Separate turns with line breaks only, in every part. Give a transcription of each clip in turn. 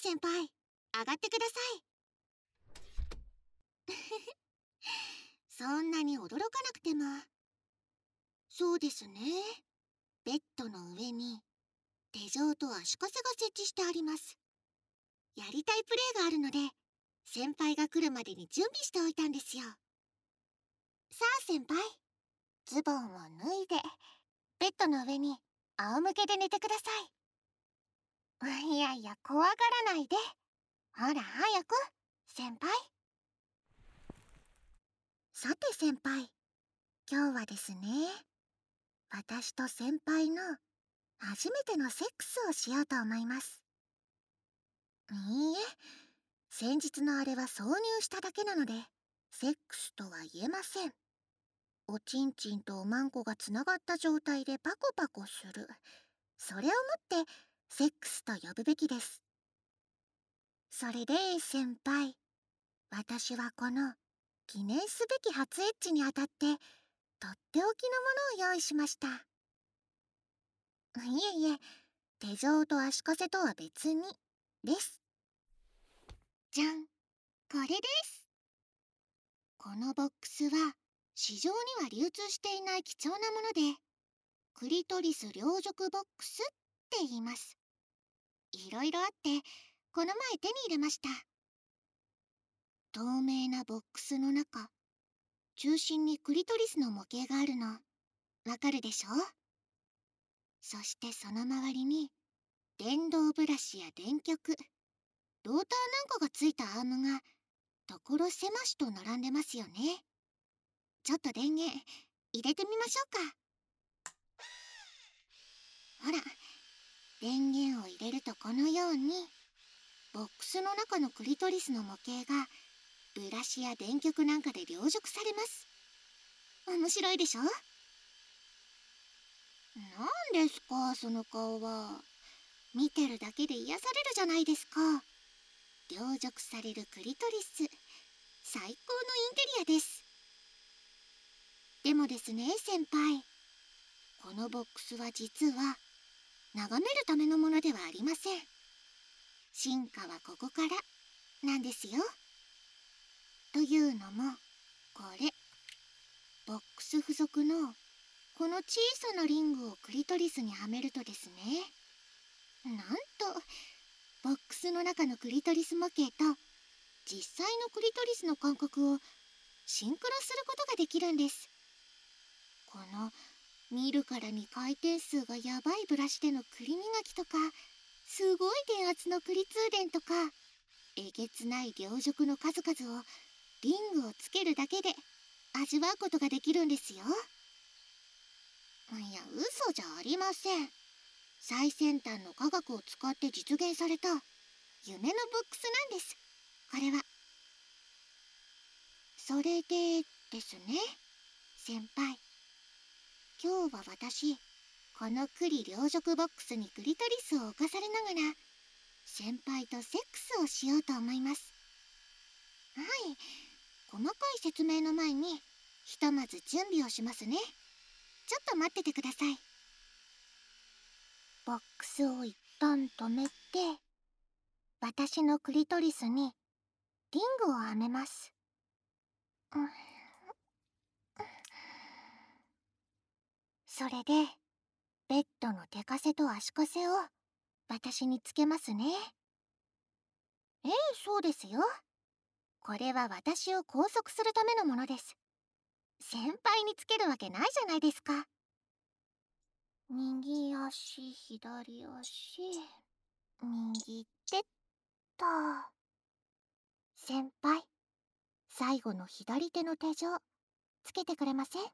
先輩、上がってください。そんなに驚かなくても。そうですね。ベッドの上に手錠と足かせが設置してあります。やりたいプレイがあるので、先輩が来るまでに準備しておいたんですよ。さあ先輩、ズボンを脱いでベッドの上に仰向けで寝てください。いやいや、怖がらないで。ほら早く、先輩。さて先輩、今日はですね、私と先輩の初めてのセックスをしようと思います。いいえ、先日のあれは挿入しただけなので、セックスとは言えません。おちんちんとおまんこがつながった状態でパコパコする。それをもってセックスと呼ぶべきです。それで先輩、私はこの記念すべき初エッチにあたってとっておきのものを用意しました。いえいえ、手錠と足かせとは別にです。じゃん、これです。このボックスは市場には流通していない貴重なもので、クリトリス両褥ボックスって言います。いろいろあってこの前手に入れました。透明なボックスの中、中心にクリトリスの模型があるのわかるでしょ。そしてその周りに電動ブラシや電極、ローターなんかがついたアームが所狭しと並んでますよね。ちょっと電源入れてみましょうか。ほら、電源を入れるとこのようにボックスの中のクリトリスの模型がブラシや電極なんかで両褥されます。面白いでしょ。なんですかその顔は。見てるだけで癒されるじゃないですか。両褥されるクリトリス、最高のインテリアです。でもですね先輩、このボックスは実は眺めるためのものではありません。進化はここからなんですよ。というのも、これボックス付属のこの小さなリングをクリトリスにはめるとですね、なんとボックスの中のクリトリス模型と実際のクリトリスの感覚をシンクロすることができるんです。この見るからに回転数がやばいブラシでのクリ磨きとか、すごい電圧のクリ通電とか、えげつない両褥の数々をリングをつけるだけで味わうことができるんですよ。いや、嘘じゃありません。最先端の科学を使って実現された夢のボックスなんです、これは。それでですね先輩、今日は私この栗両褥ボックスにクリトリスを置かされながら先輩とセックスをしようと思います。はい、細かい説明の前にひとまず準備をしますね。ちょっと待っててください。ボックスを一旦止めて、私のクリトリスにリングをはめます。それでベッドの手かせと足かせを私につけますね。そうですよ。これは私を拘束するためのものです。先輩につけるわけないじゃないですか。右足、左足、右手っと。先輩、最後の左手の手錠つけてくれません？はい、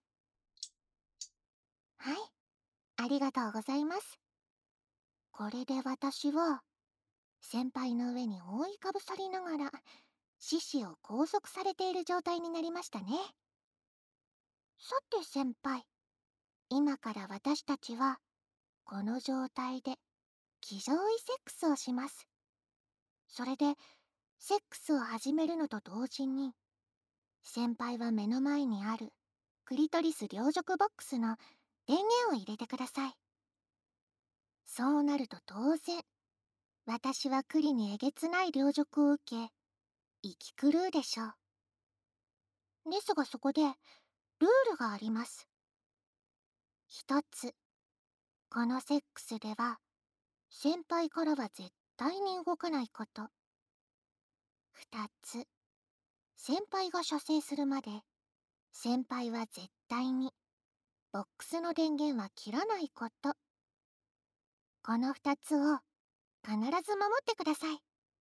ありがとうございます。これで私は先輩の上に覆いかぶさりながら獅子を拘束されている状態になりましたね。さて先輩、今から私たちはこの状態で騎乗位セックスをします。それでセックスを始めるのと同時に、先輩は目の前にあるクリトリス両褥ボックスの電源を入れてください。そうなると当然私は栗にえげつない領辱を受け、生き狂うでしょう。ですがそこで、ルールがあります。一つ、このセックスでは、先輩からは絶対に動かないこと。二つ、先輩が射精するまで、先輩は絶対に、ボックスの電源は切らないこと。この二つを、必ず守ってください。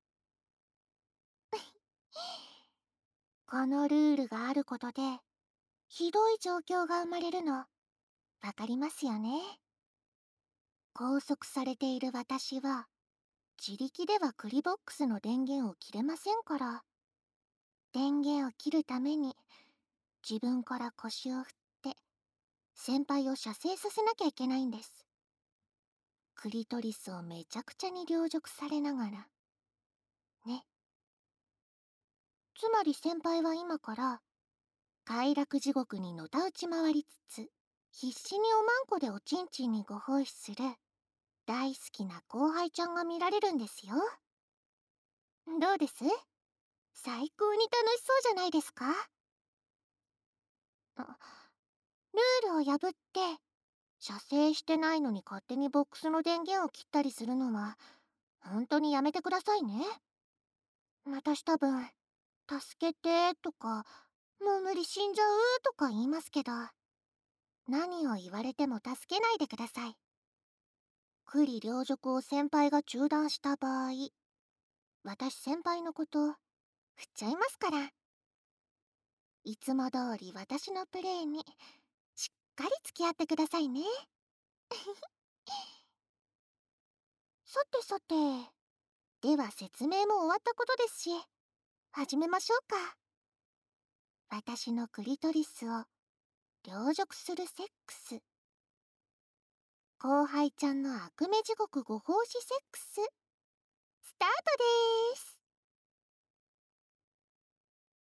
このルールがあることで、ひどい状況が生まれるの、わかりますよね。拘束されている私は、自力ではクリボックスの電源を切れませんから。電源を切るために、自分から腰を振って、先輩を射精させなきゃいけないんです。クリトリスをめちゃくちゃに領辱されながら。ね。つまり先輩は今から、快楽地獄にのたうち回りつつ、必死におまんこでおちんちんにご奉仕する、大好きな後輩ちゃんが見られるんですよ。どうです？最高に楽しそうじゃないですか？ルールを破って、射精してないのに勝手にボックスの電源を切ったりするのは、本当にやめてくださいね。私多分、助けてとか、もう無理死んじゃうとか言いますけど、何を言われても助けないでください。栗領辱を先輩が中断した場合、私先輩のこと振っちゃいますから。いつも通り私のプレイにしっかり付き合ってくださいね。さてさて、では説明も終わったことですし、始めましょうか。私のクリトリスを領辱するセックス。後輩ちゃんの悪夢地獄ご奉仕セックス。スタートです。